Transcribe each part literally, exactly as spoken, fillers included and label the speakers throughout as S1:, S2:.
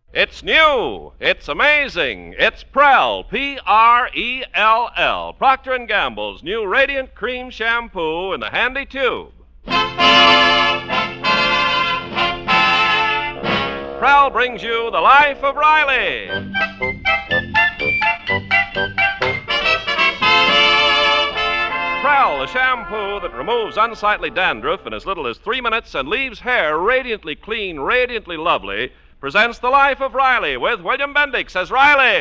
S1: It's new. It's amazing. It's Prell, P R E L L, Procter and Gamble's new Radiant Cream Shampoo in the handy tube. Prell brings you The Life of Riley. Prell, a shampoo that removes unsightly dandruff in as little as three minutes and leaves hair radiantly clean, radiantly lovely, presents The Life of Riley with William Bendix as Riley.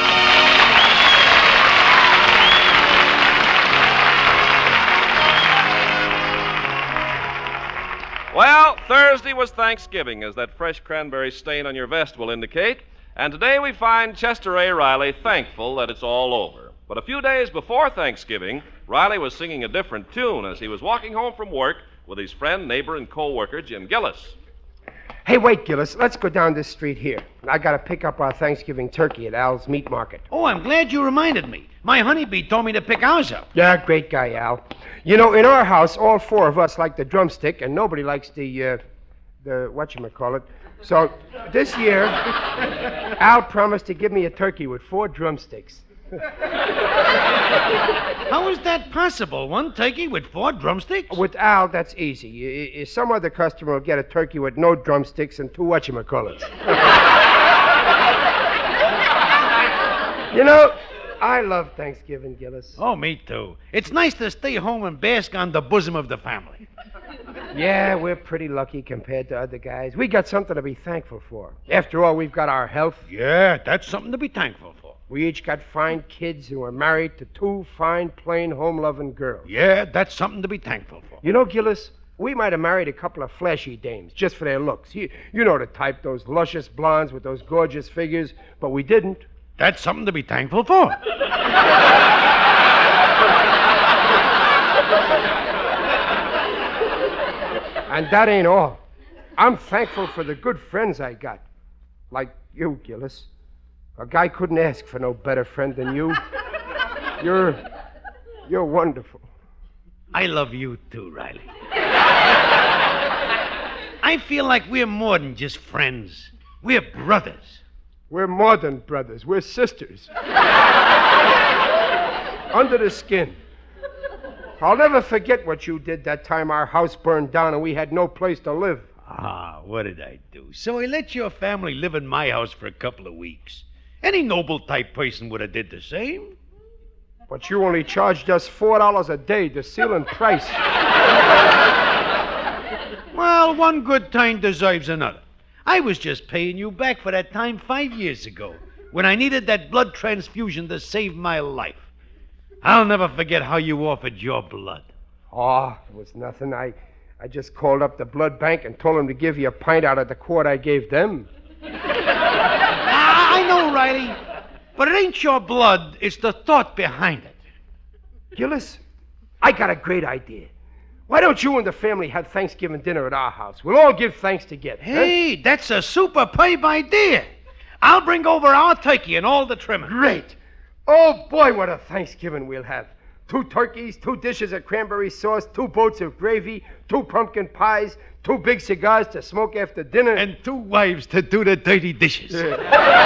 S1: Well, Thursday was Thanksgiving, as that fresh cranberry stain on your vest will indicate, and today we find Chester A. Riley thankful that it's all over. But a few days before Thanksgiving, Riley was singing a different tune as he was walking home from work with his friend, neighbor, and co-worker, Jim Gillis.
S2: Hey, wait, Gillis. Let's go down this street here. I got to pick up our Thanksgiving turkey at Al's Meat Market.
S3: Oh, I'm glad you reminded me. My honeybee told me to pick ours up.
S2: Yeah, great guy, Al. You know, in our house, all four of us like the drumstick, and nobody likes the, uh, the whatchamacallit. So this year, Al promised to give me a turkey with four drumsticks.
S3: How is that possible? One turkey with four drumsticks?
S2: With Al, that's easy. I- I- Some other customer will get a turkey with no drumsticks and two whatchamacallits. You know, I love Thanksgiving, Gillis.
S3: Oh, me too. It's nice to stay home and bask on the bosom of the family.
S2: Yeah, we're pretty lucky compared to other guys. We got something to be thankful for. After all, we've got our health.
S3: Yeah, that's something to be thankful for.
S2: We each got fine kids who are married to two fine, plain, home-loving girls.
S3: Yeah, that's something to be thankful for.
S2: You know, Gillis, we might have married a couple of flashy dames just for their looks. You, you know the type, those luscious blondes with those gorgeous figures, but we didn't.
S3: That's something to be thankful for.
S2: And that ain't all. I'm thankful for the good friends I got. Like you, Gillis. A guy couldn't ask for no better friend than you. You're... you're wonderful.
S3: I love you too, Riley. I feel like we're more than just friends. We're brothers.
S2: We're more than brothers. We're sisters. Under the skin. I'll never forget what you did that time our house burned down and we had no place to live.
S3: Ah, what did I do? So I let your family live in my house for a couple of weeks. Any noble-type person would have did the same.
S2: But you only charged us four dollars a day, the ceiling price.
S3: Well, one good time deserves another. I was just paying you back for that time five years ago when I needed that blood transfusion to save my life. I'll never forget how you offered your blood.
S2: Oh, it was nothing. I, I just called up the blood bank and told them to give you a pint out of the quart I gave them.
S3: I know, Riley, but it ain't your blood. It's the thought behind it.
S2: Gillis, I got a great idea. Why don't you and the family have Thanksgiving dinner at our house? We'll all give thanks together.
S3: Hey, huh? That's a superb idea. I'll bring over our turkey and all the trimming.
S2: Great. Oh, boy, what a Thanksgiving we'll have. Two turkeys, two dishes of cranberry sauce, two boats of gravy, two pumpkin pies, two big cigars to smoke after dinner.
S3: And two wives to do the dirty dishes. Yeah.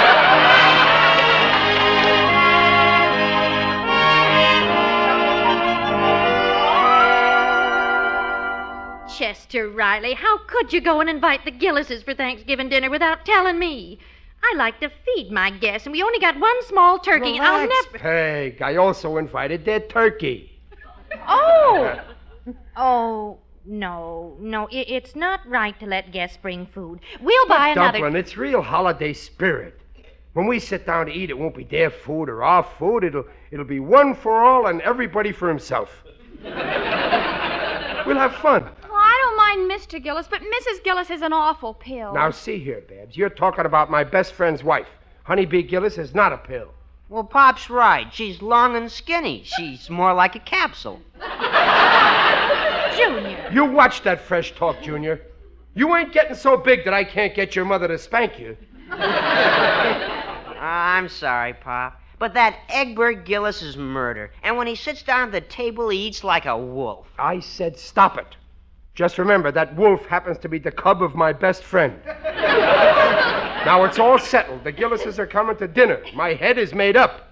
S4: Chester Riley, how could you go and invite the Gillises for Thanksgiving dinner without telling me? I like to feed my guests, and we only got one small turkey.
S2: Relax,
S4: I'll never...
S2: Peg. I also invited their turkey.
S4: Oh! Oh, no, no. It, it's not right to let guests bring food. We'll buy another...
S2: Dumpling, it's real holiday spirit. When we sit down to eat, it won't be their food or our food. It'll, it'll be one for all and everybody for himself. We'll have fun.
S5: I don't mind Mister Gillis, but Missus Gillis is an awful pill.
S2: Now, see here, Babs. You're talking about my best friend's wife. Honeybee Gillis is not a pill.
S6: Well, Pop's right. She's long and skinny. She's more like a capsule.
S4: Junior.
S2: You watch that fresh talk, Junior. You ain't getting so big that I can't get your mother to spank you.
S6: uh, I'm sorry, Pop. But that Egbert Gillis is murder. And when he sits down at the table, he eats like a wolf.
S2: I said stop it. Just remember, that wolf happens to be the cub of my best friend. Now it's all settled. The Gillises are coming to dinner. My head is made up.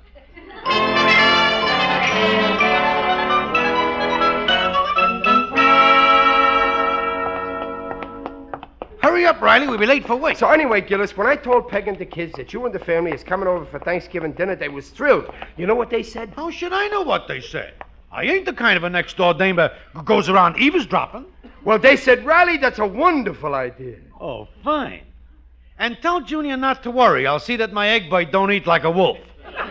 S3: Hurry up, Riley. We'll be late for work.
S2: So anyway, Gillis, when I told Peg and the kids that you and the family is coming over for Thanksgiving dinner, they was thrilled. You know what they said?
S3: How should I know what they said? I ain't the kind of a next-door neighbor who goes around eavesdropping.
S2: Well, they said, Riley, that's a wonderful idea.
S3: Oh, fine. And tell Junior not to worry. I'll see that my egg bite don't eat like a wolf.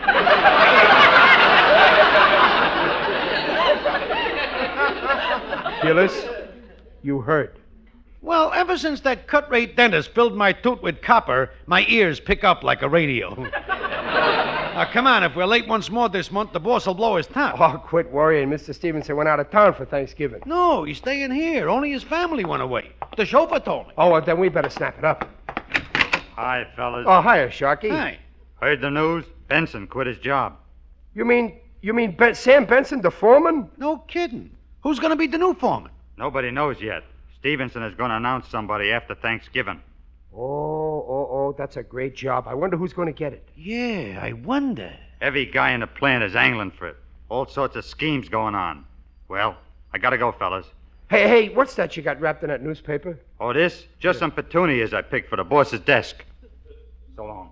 S2: Gillis, you heard.
S3: Well, ever since that cut-rate dentist filled my tooth with copper, my ears pick up like a radio. Now, come on. If we're late once more this month, the boss will blow his top.
S2: Oh, quit worrying. Mister Stevenson went out of town for Thanksgiving.
S3: No, he's staying here. Only his family went away. The chauffeur told me.
S2: Oh, well, then we better snap it up.
S7: Hi, fellas.
S2: Oh, hiya, Sharky.
S3: Hi.
S7: Heard the news? Benson quit his job.
S2: You mean, you mean ben- Sam Benson, the foreman?
S3: No kidding. Who's going to be the new foreman?
S7: Nobody knows yet. Stevenson is going to announce somebody after Thanksgiving.
S2: Oh, oh, oh, that's a great job. I wonder who's going to get it.
S3: Yeah, I wonder.
S7: Every guy in the plant is angling for it. All sorts of schemes going on. Well, I gotta go, fellas.
S2: Hey, hey, what's that you got wrapped in that newspaper?
S7: Oh, this? Just some petunias I picked for the boss's desk. So long.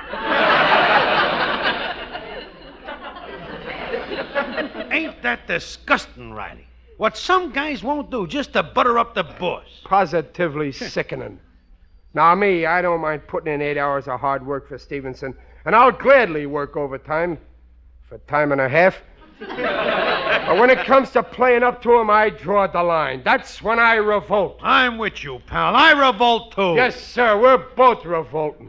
S3: Ain't that disgusting, Riley? What some guys won't do just to butter up the boss.
S2: Positively sickening. Now, me, I don't mind putting in eight hours of hard work for Stevenson, and I'll gladly work overtime for time and a half. But when it comes to playing up to him, I draw the line. That's when I revolt.
S3: I'm with you, pal. I revolt, too.
S2: Yes, sir, we're both revolting.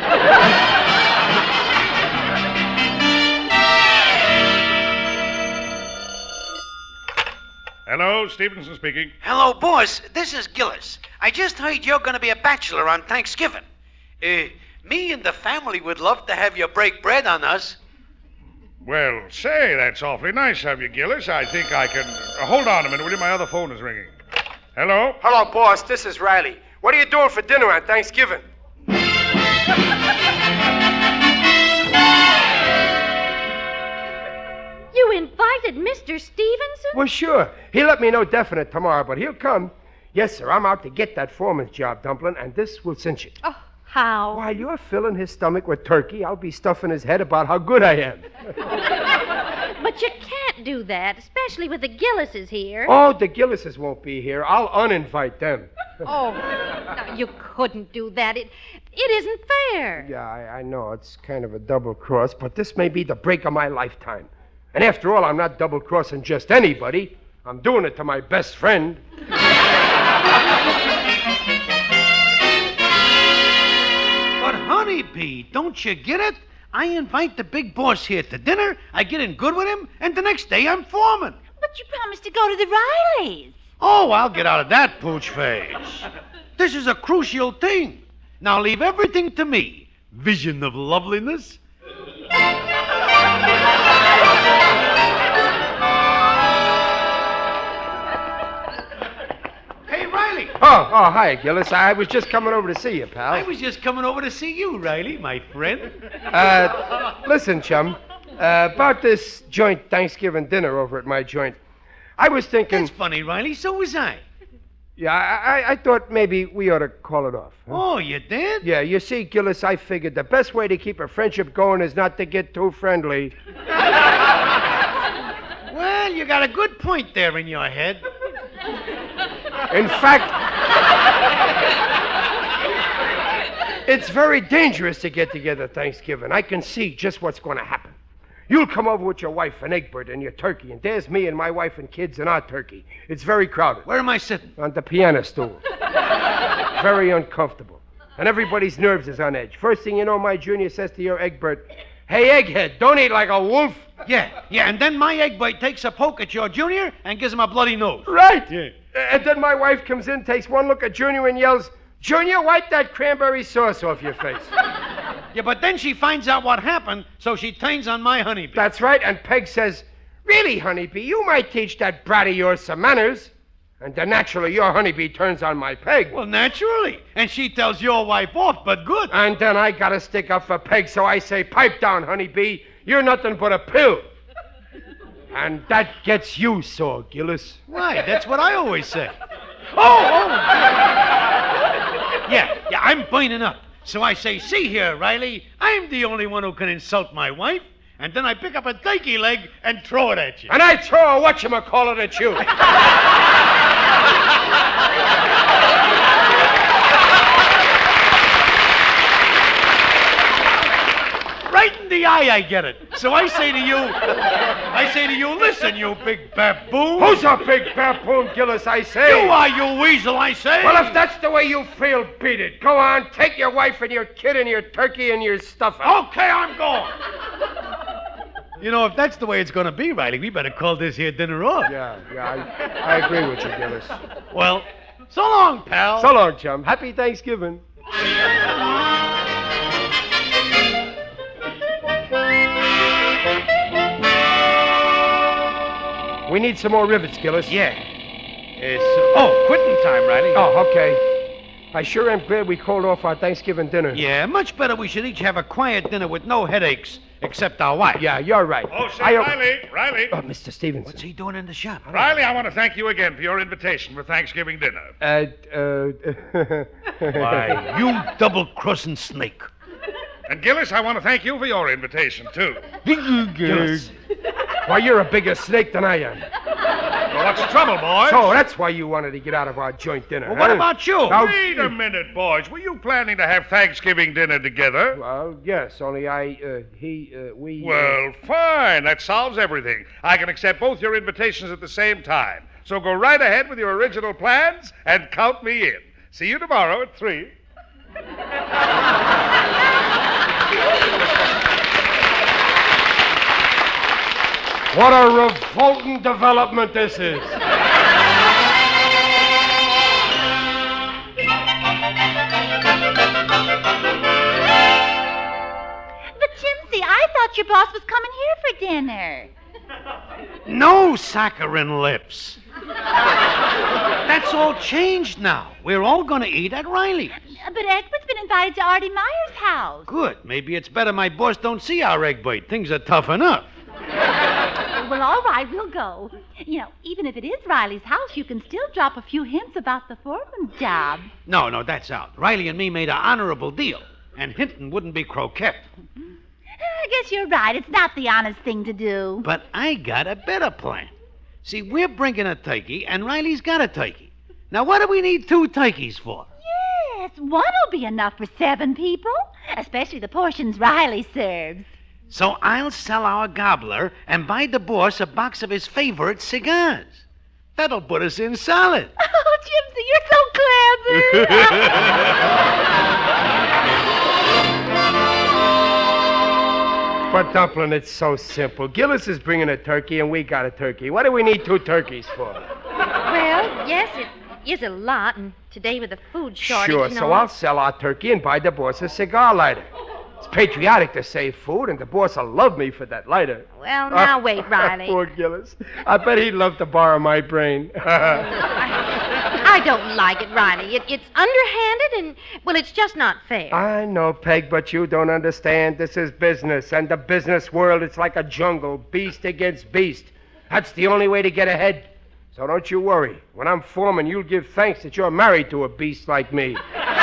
S8: Hello, Stevenson speaking.
S9: Hello, boss. This is Gillis. I just heard you're going to be a bachelor on Thanksgiving. Uh, me and the family would love to have you break bread on us.
S8: Well, say, that's awfully nice of you, Gillis. I think I can... Uh, hold on a minute, will you? My other phone is ringing. Hello?
S2: Hello, boss. This is Riley. What are you doing for dinner on Thanksgiving?
S4: You invited Mister Stevenson?
S2: Well, sure. He'll let me know definite tomorrow, but he'll come. Yes, sir, I'm out to get that foreman's job, Dumpling, and this will cinch it.
S4: Oh, how?
S2: While you're filling his stomach with turkey, I'll be stuffing his head about how good I am.
S4: But you can't do that, especially with the Gillises here.
S2: Oh, the Gillises won't be here. I'll uninvite them.
S4: Oh, no, you couldn't do that. It, it isn't fair.
S2: Yeah, I, I know. It's kind of a double cross, but this may be the break of my lifetime. And after all, I'm not double-crossing just anybody. I'm doing it to my best friend.
S3: But, Honeybee, don't you get it? I invite the big boss here to dinner, I get in good with him, and the next day I'm foreman.
S5: But you promised to go to the Rileys.
S3: Oh, I'll get out of that pooch face. This is a crucial thing. Now leave everything to me. Vision of loveliness. Hey, Riley.
S2: Oh, oh, hi, Gillis. I was just coming over to see you, pal.
S3: I was just coming over to see you, Riley, my friend.
S2: Uh, listen, chum. Uh, about this joint Thanksgiving dinner over at my joint. I was thinking...
S3: That's funny, Riley. So was I.
S2: Yeah, I, I, I thought maybe we ought to call it off. Huh?
S3: Oh, you did?
S2: Yeah, you see, Gillis, I figured the best way to keep a friendship going is not to get too friendly.
S3: Well, you got a good point there in your head.
S2: In fact, it's very dangerous to get together Thanksgiving. I can see just what's going to happen. You'll come over with your wife and Egbert and your turkey, and there's me and my wife and kids and our turkey. It's very crowded.
S3: Where am I sitting?
S2: On the piano stool. Very uncomfortable. And everybody's nerves is on edge. First thing you know, my junior says to your Egbert, "Hey, Egghead, don't eat like a wolf."
S3: Yeah, yeah, and then my egg bite takes a poke at your junior and gives him a bloody nose.
S2: Right.
S3: Yeah.
S2: And then my wife comes in, takes one look at Junior and yells, "Junior, wipe that cranberry sauce off your face."
S3: Yeah, but then she finds out what happened, so she turns on my honeybee.
S2: That's right, and Peg says, "Really, Honeybee, you might teach that brat of yours some manners." And then naturally your honeybee turns on my Peg.
S3: Well, naturally. And she tells your wife off, but good.
S2: And then I gotta stick up for Peg, so I say, pipe down, honeybee. You're nothing but a pill. And that gets you sore, Gillis.
S3: Why? That's what I always say. Oh, oh. Yeah, yeah, I'm burning up. So I say, see here, Riley, I'm the only one who can insult my wife. And then I pick up a turkey leg and throw it at you.
S2: And I throw a whatchamacallit at you.
S3: Right in the eye, I get it. So I say to you, I say to you, listen, you big baboon.
S2: Who's a big baboon, Gillis, I say?
S3: You are, you weasel, I say.
S2: Well, if that's the way you feel, beat it. Go on, take your wife and your kid and your turkey and your stuff.
S3: Okay, I'm going. You know, if that's the way it's going to be, Riley, we better call this here dinner off.
S2: Yeah, yeah, I, I agree with you, Gillis.
S3: Well, so long, pal.
S2: So long, chum. Happy Thanksgiving. We need some more rivets, Gillis.
S3: Yeah. It's, oh, quitting time, Riley.
S2: Oh, okay. I sure am glad we called off our Thanksgiving dinner.
S3: Yeah, much better we should each have a quiet dinner with no headaches, except our wife.
S2: Yeah, you're right.
S8: Oh, say,
S2: I,
S8: Riley, Riley.
S2: Oh, Mister Stevenson.
S3: What's he doing in the shop?
S8: Riley, I want to thank you again for your invitation for Thanksgiving dinner.
S2: Uh, uh...
S3: Why, you double-crossing snake.
S8: And Gillis, I want to thank you for your invitation, too.
S2: Gillis. Why, you're a bigger snake than I am.
S8: Well, what's the trouble, boys?
S2: So that's why you wanted to get out of our joint dinner.
S3: Well,
S2: huh?
S3: what about you?
S2: Now,
S8: Wait a minute, boys. Were you planning to have Thanksgiving dinner together?
S2: Well, yes, only I, uh, he, uh, we... Uh...
S8: Well, fine. That solves everything. I can accept both your invitations at the same time. So go right ahead with your original plans and count me in. See you tomorrow at three.
S2: What a revolting development this is.
S10: But, Jimsy, I thought your boss was coming here for dinner.
S3: No saccharine lips. That's all changed now. We're all going to eat at Riley's.
S10: But Egbert's been invited to Artie Meyer's house.
S3: Good. Maybe it's better my boss don't see our egg bite. Things are tough enough.
S10: Well, all right, we'll go. You know, even if it is Riley's house, you can still drop a few hints about the foreman's job.
S3: No, no, that's out. Riley and me made an honorable deal, and Hinton wouldn't be croquette.
S10: I guess you're right. It's not the honest thing to do.
S3: But I got a better plan. See, we're bringing a turkey, and Riley's got a turkey. Now, what do we need two turkeys for?
S10: Yes, one'll be enough for seven people, especially the portions Riley serves.
S3: So I'll sell our gobbler and buy the boss a box of his favorite cigars. That'll put us in solid.
S10: Oh, Jimsy, you're so clever.
S2: But, Dumpling, it's so simple. Gillis is bringing a turkey, and we got a turkey. What do we need two turkeys for?
S4: Well, yes, it is a lot, and today with the food shortage.
S2: Sure,
S4: and
S2: so
S4: all-
S2: I'll sell our turkey and buy the boss a cigar lighter. It's patriotic to save food, and the boss will love me for that lighter.
S4: Well, now wait, Riley.
S2: Poor Gillis. I bet he'd love to borrow my brain.
S4: I don't like it, Riley. It, it's underhanded, and, well, it's just not fair.
S2: I know, Peg, but you don't understand. This is business, and the business world, it's like a jungle, beast against beast. That's the only way to get ahead. So don't you worry. When I'm foreman, you'll give thanks that you're married to a beast like me.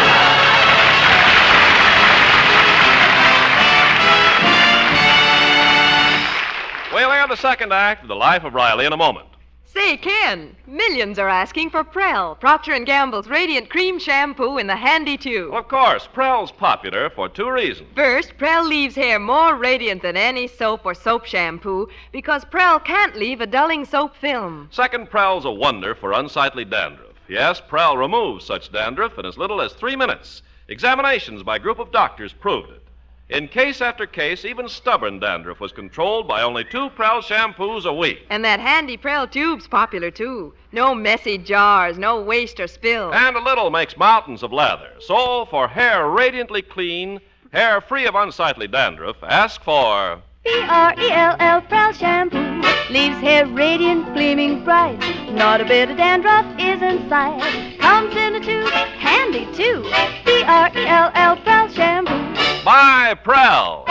S1: We'll hear the second act of The Life of Riley in a moment.
S11: Say, Ken, millions are asking for Prell, Procter and Gamble's Radiant Cream Shampoo in the handy tube.
S1: Well, of course, Prell's popular for two reasons.
S11: First, Prell leaves hair more radiant than any soap or soap shampoo because Prell can't leave a dulling soap film.
S1: Second, Prell's a wonder for unsightly dandruff. Yes, Prell removes such dandruff in as little as three minutes. Examinations by a group of doctors proved it. In case after case, even stubborn dandruff was controlled by only two Prell shampoos a week.
S11: And that handy Prell tube's popular, too. No messy jars, no waste or spill.
S1: And a little makes mountains of lather. So, for hair radiantly clean, hair free of unsightly dandruff, ask for
S12: P R E L L, Prel shampoo. Leaves hair radiant, gleaming bright. Not a bit of dandruff is in sight. Comes in a tube, handy too. P R E L L, Prel shampoo.
S1: By Prel.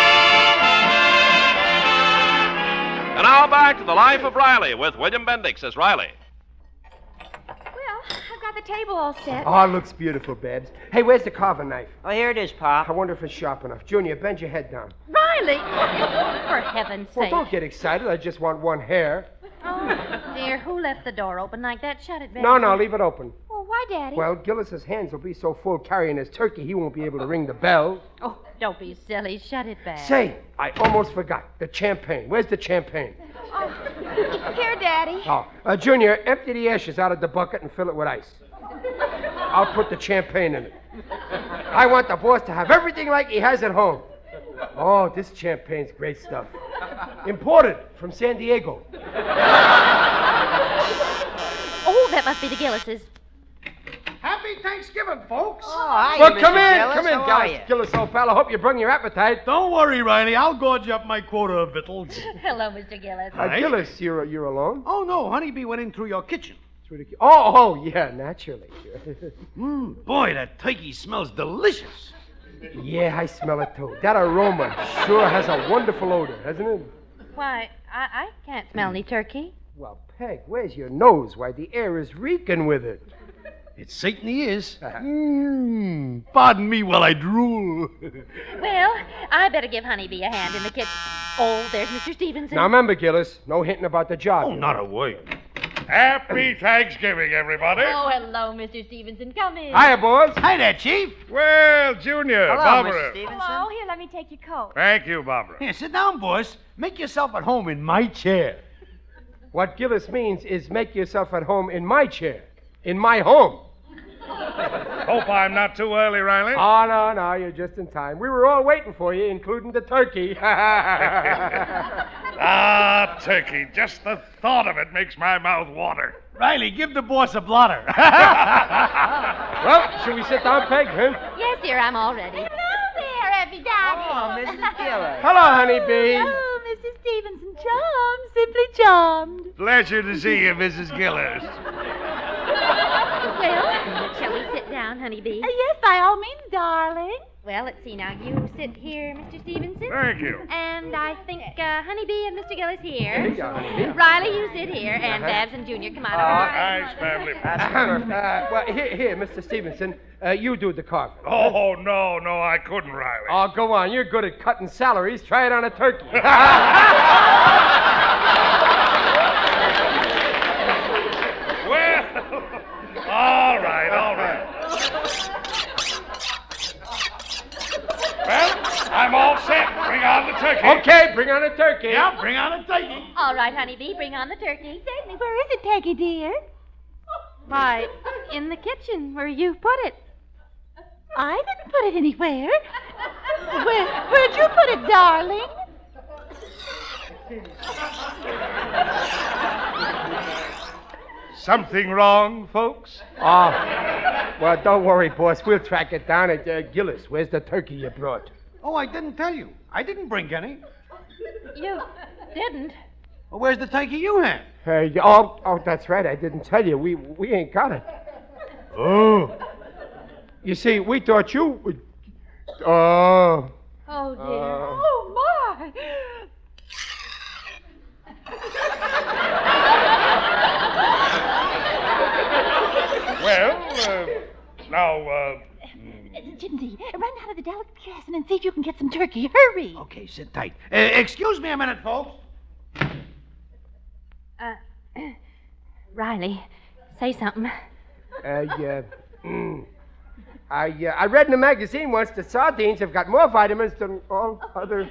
S1: And now back to the life of Riley with William Bendix as Riley.
S5: Well, I've got the table all set.
S2: Oh, it looks beautiful, Babs. Hey, where's the carving knife?
S6: Oh, here it is, Pop.
S2: I wonder if it's sharp enough. Junior, bend your head down.
S4: Riley! For heaven's
S2: Well,
S4: sake.
S2: don't get excited. I just want one hair.
S4: Oh, dear, who left the door open like that? Shut it, baby.
S2: No, no, leave it open.
S5: Well, why, Daddy?
S2: Well, Gillis's hands will be so full carrying his turkey, he won't be able to ring the bell.
S4: Oh, don't be silly. Shut it back.
S2: Say, I almost forgot. The champagne. Where's the champagne?
S5: Oh, here, Daddy.
S2: Oh, uh, Junior, empty the ashes out of the bucket and fill it with ice. I'll put the champagne in it. I want the boss to have everything like he has at home. Oh, this champagne's great stuff. Imported from San Diego.
S4: Oh, that must be the Gillises.
S3: Happy Thanksgiving, folks.
S6: Oh, hi,
S2: Well,
S6: Mister
S2: come in,
S6: Gillis.
S2: come in,
S6: How are
S2: Gillis,
S6: you?
S2: Gillis, old pal. I hope you brought your appetite.
S3: Don't worry, Riley. I'll gorge up my quota of victuals.
S4: Hello, Mister Gillis.
S2: Uh, Gillis, you're, you're alone?
S3: Oh, no. Honeybee went in through your kitchen.
S2: Through the ki- Oh, oh, yeah, naturally.
S3: Mm, boy, that turkey smells delicious.
S2: Yeah, I smell it too. That aroma sure has a wonderful odor, hasn't it?
S4: Why, I, I can't smell any turkey.
S2: Well, Peg, where's your nose? Why, the air is reeking with it.
S3: It certainly is. Mmm. Pardon me while I drool.
S4: Well, I better give Honeybee a hand in the kitchen. Oh, there's Mister Stevenson.
S2: Now, remember, Gillis, no hinting about the job.
S3: Oh, not a word.
S8: Happy Thanksgiving, everybody.
S4: Oh, hello, Mister Stevenson. Come in.
S2: Hiya, boys.
S3: Hi there, Chief.
S8: Well, Junior,
S6: Hello,
S8: Barbara.
S6: Mister Stevenson.
S5: Hello, here, let me take your coat.
S8: Thank you, Barbara.
S3: Here, sit down, boss. Make yourself at home in my chair.
S2: What Gillis means is make yourself at home in my chair. In my home.
S8: Hope I'm not too early, Riley.
S2: Oh, no, no, you're just in time. We were all waiting for you, including the turkey.
S8: Ah, turkey. Just the thought of it makes my mouth water.
S3: Riley, give the boss a blotter.
S2: Well, should we sit down, Peg, huh?
S4: Yes, dear, I'm all ready.
S10: Hello there, everybody.
S6: Oh, Missus Gillis.
S2: Hello, honeybee.
S10: Oh, Missus Stevenson, charmed, simply charmed.
S8: Pleasure to see you, Missus Gillis.
S4: Well, shall we sit down, Honeybee?
S10: Uh, yes, by all means, darling.
S4: Well, let's see now. You sit here, Mister Stevenson.
S8: Thank you.
S4: And I think uh, Honeybee and Mister Gillis here.
S2: There you go, honeybee.
S4: Riley, you sit here, and
S2: Uh-huh.
S4: Babs and Junior come out
S8: Oh,
S4: over here.
S8: nice family.
S2: Uh, well, here, here, Mister Stevenson, uh, you do the carving.
S8: Oh, no, no, I couldn't, Riley.
S2: Oh, go on. You're good at cutting salaries. Try it on a turkey.
S8: Well, all right, all right. Well, I'm all set. Bring on the turkey.
S2: Okay, bring on a turkey.
S3: Yeah, bring on a turkey.
S4: All right, Honeybee, bring on the turkey.
S10: Certainly. Where is it, Peggy, dear?
S4: Why, in the kitchen where you put it.
S10: I didn't put it anywhere. Where, where'd you put it, darling?
S8: Something wrong, folks?
S2: Oh, well, don't worry, boss. We'll track it down. At uh, Gillis, where's the turkey you brought?
S3: Oh, I didn't tell you. I didn't bring any.
S4: You didn't?
S3: Well, where's the turkey you had?
S2: Uh, y- oh, oh, that's right. I didn't tell you. We we ain't got it.
S3: Oh.
S2: You see, we thought you would. Oh.
S4: Oh, dear.
S2: Uh,
S10: Oh, my.
S8: Well, uh, now, uh,
S10: Jimsy, run down to the delicatessen and see if you can get some turkey. Hurry.
S3: Okay, sit tight. Uh, excuse me a minute, folks.
S4: Uh, Riley, say something.
S2: Uh, yeah. Mm. I uh, I read in a magazine once that sardines have got more vitamins than all other.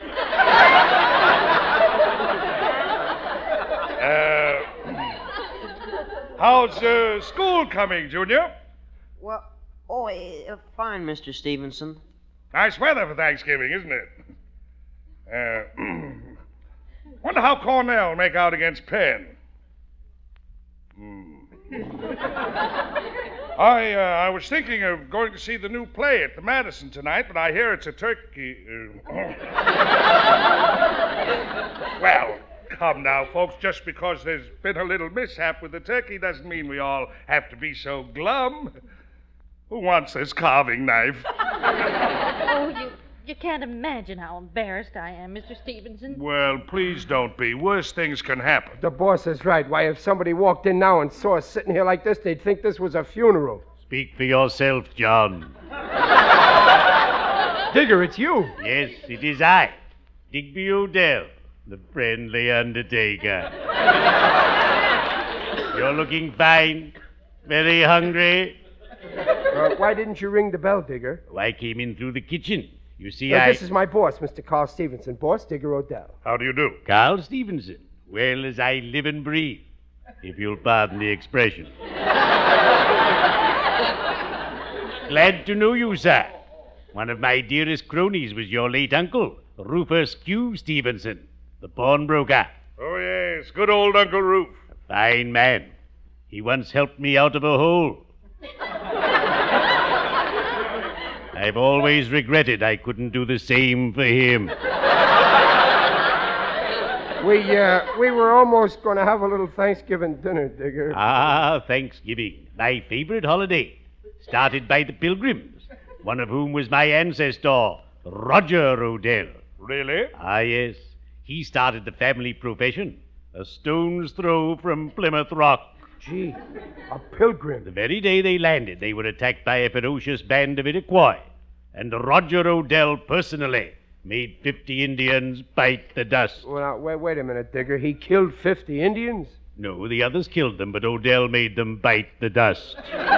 S8: uh, how's uh, school coming, Junior?
S6: Well, oh, uh, fine, Mister Stevenson.
S8: Nice weather for Thanksgiving, isn't it? Uh, wonder how Cornell make out against Penn. Hmm. I, uh, I was thinking of going to see the new play at the Madison tonight, but I hear it's a turkey. Uh, well, come now, folks. Just because there's been a little mishap with the turkey doesn't mean we all have to be so glum. Who wants this carving knife?
S4: Oh, you, you can't imagine how embarrassed I am, Mister Stevenson.
S8: Well, please don't be. Worse things can happen.
S2: The boss is right. Why, if somebody walked in now and saw us sitting here like this, they'd think this was a funeral.
S3: Speak for yourself, John.
S2: Digger, it's you.
S3: Yes, it is I, Digby Odell, the friendly undertaker. You're looking fine. Very hungry.
S2: Uh, why didn't you ring the bell, Digger?
S3: Oh, I came in through the kitchen. You see,
S2: Uh,
S3: I...
S2: This is my boss, Mister Carl Stevenson. Boss, Digger Odell.
S8: How do you do?
S3: Carl Stevenson. Well, as I live and breathe, if you'll pardon the expression. Glad to know you, sir. One of my dearest cronies was your late uncle, Rufus Q. Stevenson, the pawnbroker.
S8: Oh, yes. Good old Uncle Roof.
S3: A fine man. He once helped me out of a hole. I've always regretted I couldn't do the same for him.
S2: We, uh, we were almost going to have a little Thanksgiving dinner, Digger.
S3: Ah, Thanksgiving, my favorite holiday. Started by the Pilgrims, one of whom was my ancestor, Roger Odell.
S8: Really?
S3: Ah, yes. He started the family profession, a stone's throw from Plymouth Rock.
S2: Gee, a pilgrim.
S3: The very day they landed, they were attacked by a ferocious band of Iroquois, and Roger Odell personally made fifty Indians bite the dust.
S2: Well, now, wait, wait a minute, Digger. He killed fifty Indians?
S3: No, the others killed them, but Odell made them bite the dust.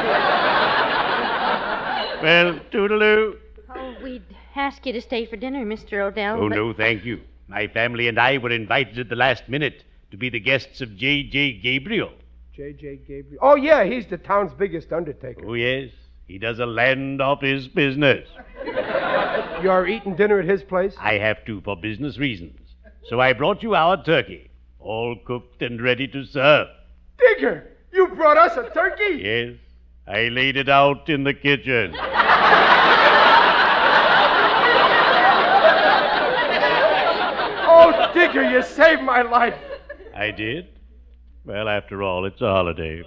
S3: Well, toodaloo.
S4: Oh, we'd ask you to stay for dinner, Mister Odell.
S3: Oh,
S4: but...
S3: no, thank you. My family and I were invited at the last minute to be the guests of J J. Gabriel.
S2: J J. Gabriel. Oh, yeah, he's the town's biggest undertaker.
S3: Oh, yes. He does a land off his business.
S2: You're eating dinner at his place?
S3: I have to for business reasons. So I brought you our turkey, all cooked and ready to serve.
S2: Digger, you brought us a turkey?
S3: Yes. I laid it out in the kitchen.
S2: Oh, Digger, you saved my life.
S3: I did? Well, after all, it's a holiday.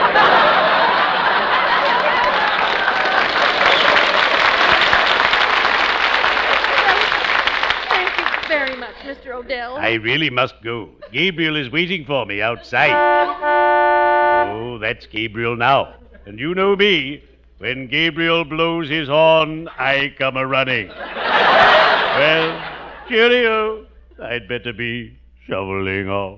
S4: Thank you very much, Mister Odell.
S3: I really must go. Gabriel is waiting for me outside. Oh, that's Gabriel now. And you know me. When Gabriel blows his horn, I come a-running. Well, cheerio. I'd better be shoveling off.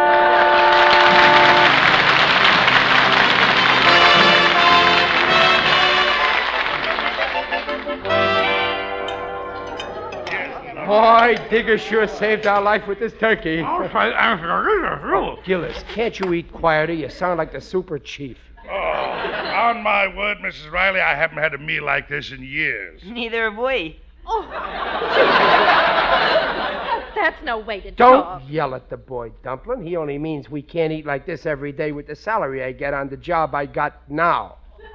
S2: Boy, Digger sure saved our life with this turkey. Oh, Gillis, can't you eat quieter? You sound like the super chief.
S8: Oh, on my word, Missus Riley, I haven't had a meal like this in years.
S6: Neither have we.
S4: Oh. That's no way to
S2: Don't
S4: talk.
S2: yell at the boy, Dumplin'. He only means we can't eat like this every day with the salary I get on the job I got now.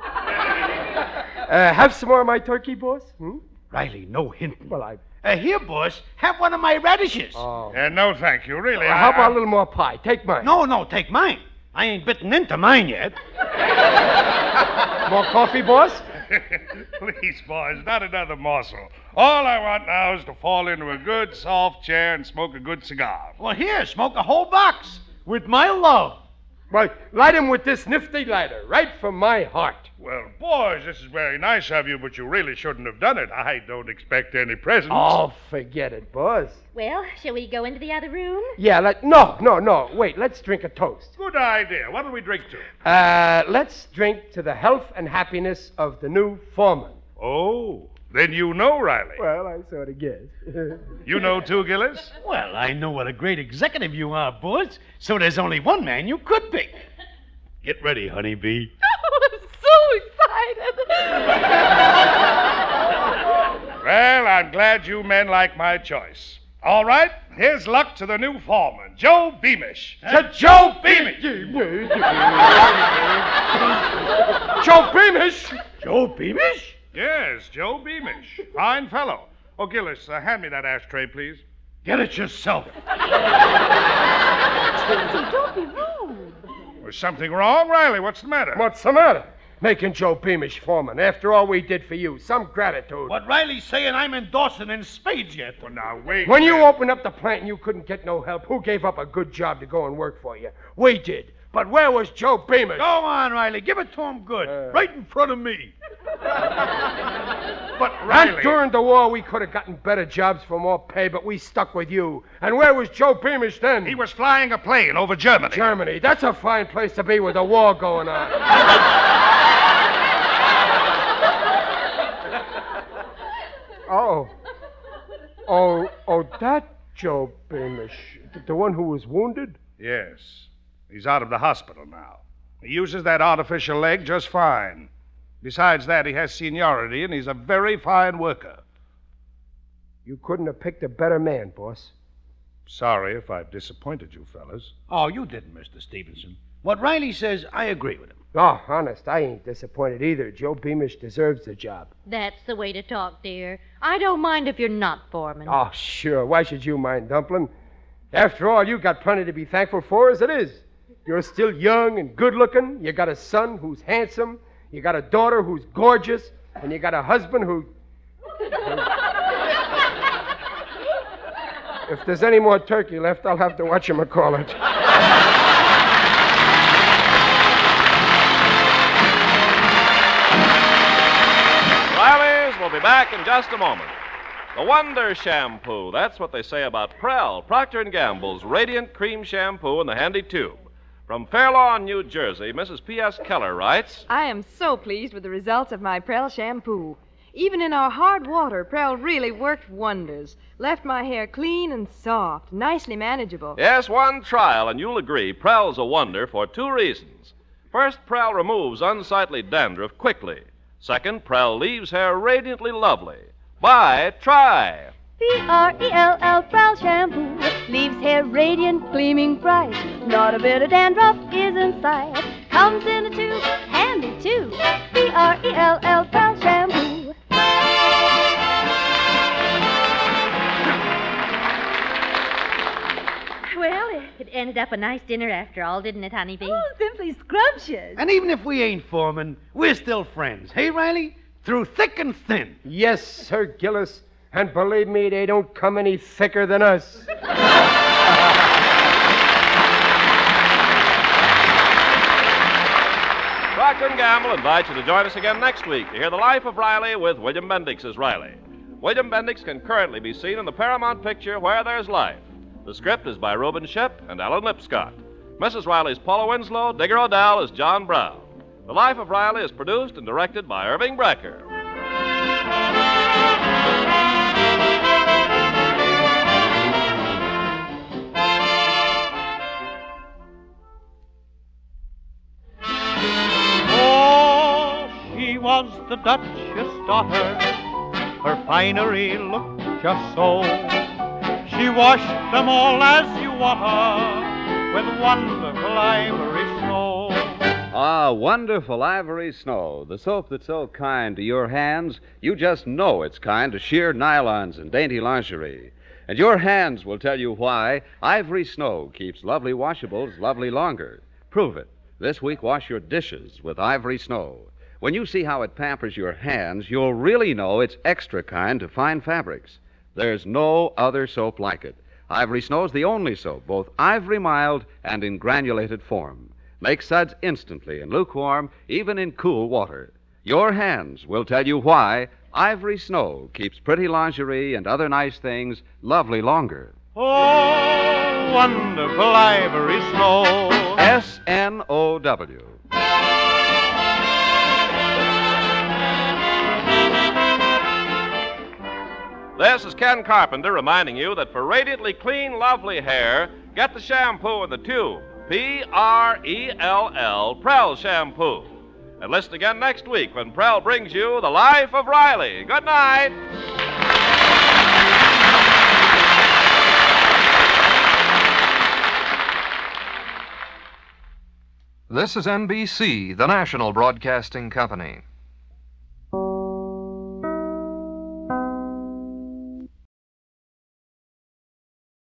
S2: uh, have some more of my turkey, boss? Hmm?
S3: Riley, no hint.
S2: Well, I...
S3: Uh, here, boss, have one of my radishes.
S2: Oh.
S8: Uh, no, thank you, really.
S2: Well,
S8: I,
S2: how about
S8: I...
S2: a little more pie? Take mine.
S3: No, no, take mine. I ain't bitten into mine yet.
S2: More coffee, boss?
S8: Please, boys, not another morsel. All I want now is to fall into a good, soft chair and smoke a good cigar.
S3: Well, here, smoke a whole box with my love.
S2: Well, light him with this nifty lighter, right from my heart.
S8: Well, boys, this is very nice of you, but you really shouldn't have done it. I don't expect any presents.
S2: Oh, forget it, boss.
S4: Well, shall we go into the other room?
S2: Yeah, let... No, no, no. Wait, let's drink a toast.
S8: Good idea. What'll we drink to?
S2: Uh, let's drink to the health and happiness of the new foreman.
S8: Oh, then you know Riley.
S2: Well, I sort of guess.
S8: You know too, Gillis?
S3: Well, I know what a great executive you are, boss. So there's only one man you could pick. Get ready, honeybee.
S5: Oh, I'm so excited.
S8: Well, I'm glad you men like my choice. All right, here's luck to the new foreman, Joe Beamish.
S2: To Joe Beamish! Joe Beamish?
S3: Joe Beamish?
S8: Yes, Joe Beamish. Fine fellow. Oh, Gillis, uh, hand me that ashtray, please.
S3: Get it yourself.
S10: Tootsie, don't be rude.
S8: Was something wrong, Riley? What's the matter?
S2: What's the matter? Making Joe Beamish foreman. After all we did for you. Some gratitude.
S3: What Riley's saying, I'm endorsing in spades yet.
S8: Well, now, wait.
S2: When you
S8: man.
S2: opened up the plant and you couldn't get no help, who gave up a good job to go and work for you? We did. But where was Joe Beamish?
S3: Go on, Riley. Give it to him good.
S2: Uh,
S3: right in front of me.
S8: But,
S2: And
S8: Riley...
S2: during the war, we could have gotten better jobs for more pay, but we stuck with you. And where was Joe Beamish then?
S8: He was flying a plane over Germany.
S2: Germany. That's a fine place to be with a war going on. Oh. Oh, oh, that Joe Beamish. The, the one who was wounded?
S8: Yes. He's out of the hospital now. He uses that artificial leg just fine. Besides that, he has seniority, and he's a very fine worker.
S2: You couldn't have picked a better man, boss.
S8: Sorry if I've disappointed you fellas.
S3: Oh, you didn't, Mister Stevenson. What Riley says, I agree with him.
S2: Oh, honest, I ain't disappointed either. Joe Beamish deserves the job.
S4: That's the way to talk, dear. I don't mind if you're not foreman.
S2: Oh, sure. Why should you mind, Dumplin'? After all, you got plenty to be thankful for as it is. You're still young and good-looking. You got a son who's handsome. You got a daughter who's gorgeous. And you got a husband who... If there's any more turkey left, I'll have to watch him call it.
S1: Riley's will be back in just a moment. The Wonder Shampoo. That's what they say about Prell, Procter and Gamble's Radiant Cream Shampoo in the handy tube. From Fair Lawn, New Jersey, Missus P S. Keller writes,
S11: I am so pleased with the results of my Prell shampoo. Even in our hard water, Prell really worked wonders. Left my hair clean and soft, nicely manageable.
S1: Yes, one trial, and you'll agree Prell's a wonder for two reasons. First, Prell removes unsightly dandruff quickly. Second, Prell leaves hair radiantly lovely. Buy, try.
S12: P R E L L Prell shampoo leaves hair radiant, gleaming bright. Not a bit of dandruff is in sight. Comes in a tube, handy too. P R E L L Prell shampoo.
S4: Well, it- it ended up a nice dinner after all, didn't it, honeybee?
S10: Oh, simply scrumptious.
S3: And even if we ain't foreman, we're still friends. Hey, Riley? Through thick and thin.
S2: Yes, Sir Gillis. And believe me, they don't come any thicker than us.
S1: Procter and Gamble invites you to join us again next week to hear the life of Riley with William Bendix as Riley. William Bendix can currently be seen in the Paramount picture Where There's Life. The script is by Reuben Ship and Alan Lipscott. Missus Riley's Paula Winslow, Digger O'Dell is John Brown. The Life of Riley is produced and directed by Irving Brecker.
S13: Oh, she was the Duchess' daughter. Her finery looked just so. She washed them all as you water with wonderful ivory snow.
S14: Ah, wonderful ivory snow, the soap that's so kind to your hands, you just know it's kind to sheer nylons and dainty lingerie. And your hands will tell you why Ivory Snow keeps lovely washables lovely longer. Prove it. This week, wash your dishes with Ivory Snow. When you see how it pampers your hands, you'll really know it's extra kind to fine fabrics. There's no other soap like it. Ivory Snow's the only soap, both ivory mild and in granulated form. Makes suds instantly and lukewarm, even in cool water. Your hands will tell you why Ivory Snow keeps pretty lingerie and other nice things lovely longer.
S13: Oh, wonderful ivory snow.
S14: S N O W.
S1: This is Ken Carpenter reminding you that for radiantly clean, lovely hair, get the shampoo in the tube. P R E L L, Prell Shampoo. And listen again next week when Prell brings you The Life of Riley. Good night.
S15: This is N B C, the national broadcasting company.